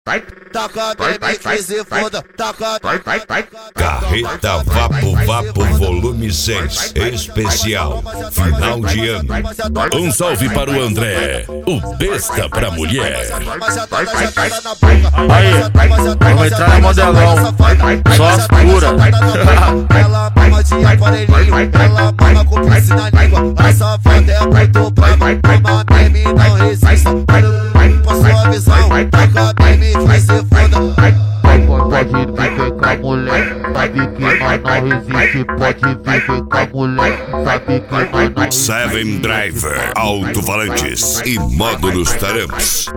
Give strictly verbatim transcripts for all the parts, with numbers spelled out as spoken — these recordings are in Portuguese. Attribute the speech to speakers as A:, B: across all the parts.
A: taca bem que se foda, taca.
B: Carreta Vapo Vapo Volume seis Especial Final de Ano. Um salve para o André, o besta pra mulher.
C: Aí, vamos entrar na modelão, só as puras.
A: Ela mama de aparelhinho, ela mama com piercing na língua. A safada é muito brava, uma meme não resista. Pra sua visão, taca bem que se foda.
C: Pode viver com a mulher, sabe que nós não resiste. Pode viver com a mulher, sabe que nós não resiste.
B: Seven Driver, alto-falantes e módulos taramps.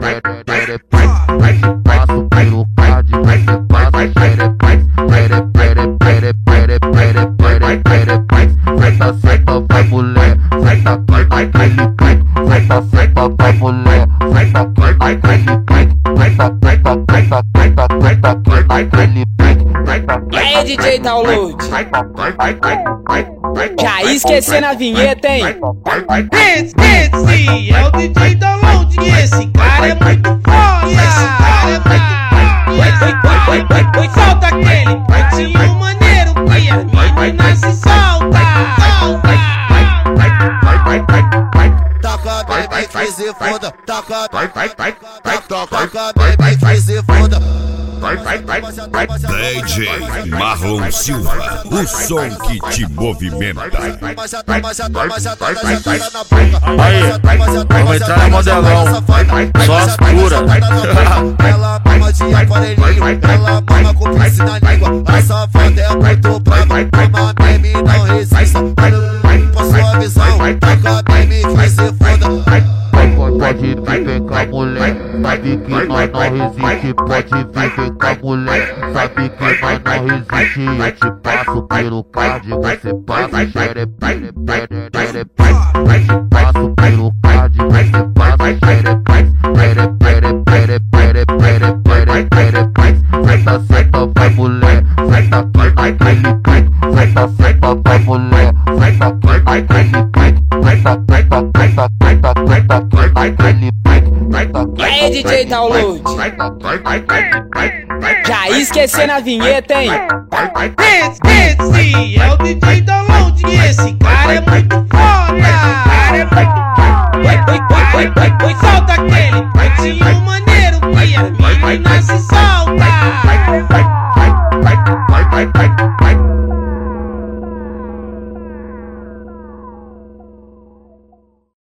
C: Passo pelo card, você passa xerepex. Pere, pere, pere, pere, pere, pere, pere, pex. Senta, senta, vai mulher, senta aqui naquele pique. Senta, senta, vai mulher, senta aqui naquele pique. Senta, senta, senta, senta, senta aqui naquele pique.
D: E aí, D J Download? Já esquecendo a vinheta, hein?
E: Esse, esse é o D J Download. E esse cara é muito foda. Esse cara é muito foda. Foi solta aquele pontinho maneiro que as meninas se solta.
A: Taca bem que se foda, taca. Taca bem que se foda.
B: D J Marlon Silva, o som que te movimenta.
C: Aí, vamos entrar na modelão, só as puras.
A: Ela mama de aparelhinho, ela mama com piercing na língua. A safada é muito brava, uma meme não resista. Pra sua visão, taca bem que se foda.
C: Pode viver com a mulher, sabe que nós não resiste. Pode viver com a mulher, sabe que nós não resiste. Eu te passo pelo card, você passa xerepex. Pere, pere, pex. Eu te passo pelo card, você passa xerepex. Pere, pere, pere, pere, pere, pere, pere, pex. Senta, senta, vai mulher, senta aqui naquele pique. Senta, senta, vai mulher, senta aqui naquele pique. Senta, senta, senta, senta, senta aqui naquele pique.
D: E aí, D J Download? Já esquecendo a vinheta, hein?
E: Esse, esse é o D J Download. E esse cara é muito foda. Cara é muito foda. Foi solta aquele pontinho maneiro que as meninas se solta.